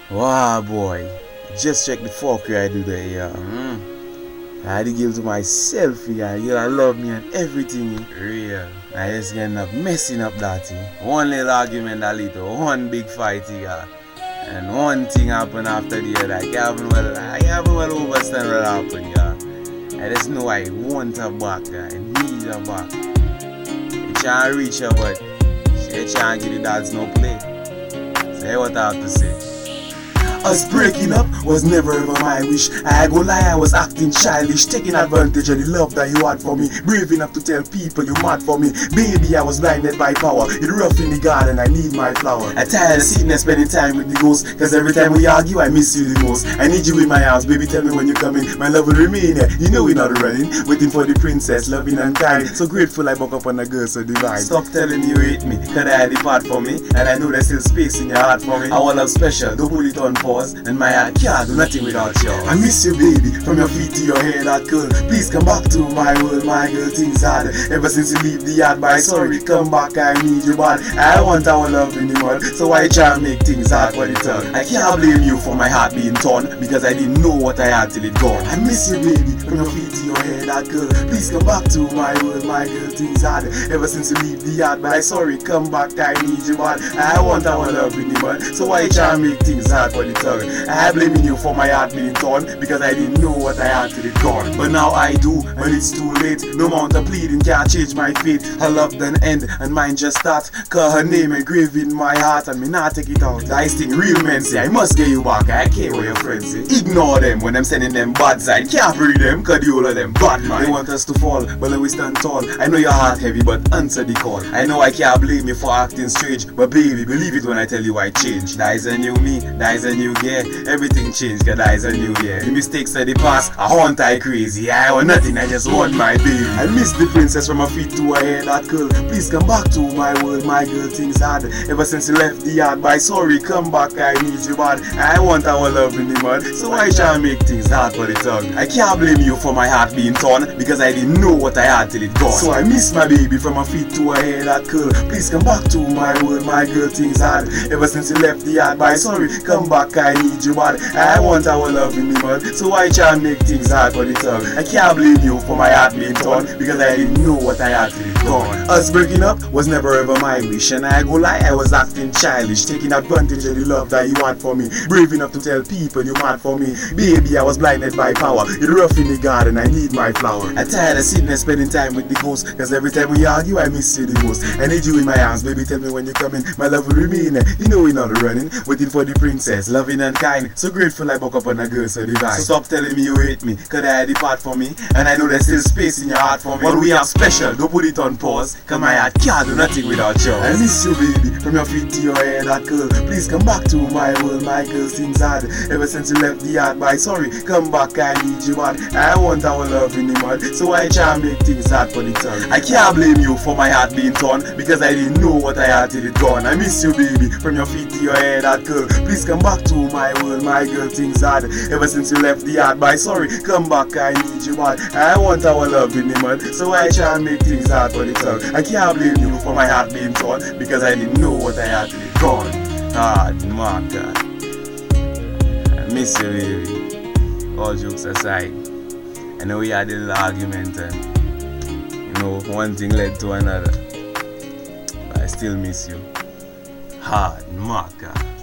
Wow, boy. Just check the fuck I do there, yeah. I had to give to myself, yeah. You love me and everything, real. I just end up messing up that thing. One little argument that lead to one big fight, yeah. And one thing happened after the other. I haven't well understand what happened, yeah. I just know I want her back, yeah. I need her back. I try to reach her, but she try to give the dads no play. Say what I have to say. Us breaking up was never ever my wish. I go lie, I was acting childish, taking advantage of the love that you had for me. Brave enough to tell people you mad for me. Baby, I was blinded by power. It rough in the garden, I need my flower. I tired of sitting and spending time with the ghost, cause every time we argue, I miss you the most. I need you in my arms, baby, tell me when you coming. My love will remain here, you know we're not running. Waiting for the princess, loving and kind. So grateful I buck up on a girl so divine. Stop telling me you hate me, cause I had the part for me. And I know there's still space in your heart for me. Our love special, don't put it on pause. And my heart can't do nothing without you. I miss you, baby, from your feet to your hair, that curl. Please come back to my world, my girl, things hard. Ever since you leave the yard, by sorry, come back, I need you bad. I want our love in the world, so I try to make things hard for the tongue. I can't blame you for my heart being torn, because I didn't know what I had till it gone. I miss you, baby, from your feet to your hair, that girl. Please come back to my world, my girl, things hard. Ever since you leave the yard, by sorry, come back, I need you bad. I want our love in the world, so I try to make things hard for the tongue. I blaming you for my heart being torn, because I didn't know what I had till it gone. But now I do, when it's too late. No amount of pleading can't change my fate. Her love done end, and mine just start. Cause her name engraved in my heart, and me not take it out. I think real men say, I must get you back. I care what your friends say. Ignore them when I'm sending them bad side. Can't breathe them, cause the whole of them bad man. They want us to fall, but let we stand tall. I know your heart heavy, but answer the call. I know I can't blame you for acting strange, but baby, believe it when I tell you I changed. That is a new me, that is a new gear. Everything changed, cause that is a new year. The mistakes of the past, I haunt I crazy. I want nothing, I just want my baby. I miss the princess from her feet to her hair, that curl. Please come back to my world, my girl, things hard. Ever since you left the yard, by sorry, come back, I need you bad. I want our love in the mud, so I try to make things hard for the tongue. I can't blame you for my heart being torn, because I didn't know what I had till it gone. So I miss my baby from her feet to her hair, that curl. Please come back to my world, my girl, things hard. Ever since you left the yard, by sorry, come back, I need you bad. I want our love in the mud, so I try to make things hard for the tongue. I can't blame you for my heart being torn, because I didn't know what I had till it gone. Us breaking up was never ever my wish, and I go lie, I was acting childish, taking advantage of the love that you had for me. Brave enough to tell people you mad for me. Baby, I was blinded by power. It rough in the garden, I need my flower. I tired of sitting and spending time with the ghost, cause every time we argue, I miss you the most. I need you in my arms, baby, tell me when you're coming. My love will remain there, you know we're not running. Waiting for the princess, loving and kind. So grateful I buck up on a girl so divine. So stop telling me you hate me, cause I had the part for me. And I know there's still space in your heart for me. But we are special, don't put it on pause, cause my heart can't do nothing without you. I miss you, baby, from your feet to your hair, that curl. Please come back to my world, my girl, things hard. Ever since you left the yard, by sorry, come back, I need you bad. I want our love in the mud, so I try to make things hard for the tongue. I can't blame you for my heart being torn, because I didn't know what I had till it gone. I miss you, baby, from your feet to your hair, that curl. Please come back to my world, my girl, things hard. Ever since you left the yard, by sorry, come back, I need you bad. I want our love in the mud, so I try to make things hard for the tongue. I can't blame you for my heart being torn, because I didn't know what I had till it gone. Hard marker. I miss you, baby. All jokes aside, I know we had a little argument, and you know, one thing led to another, but I still miss you. Hard marker.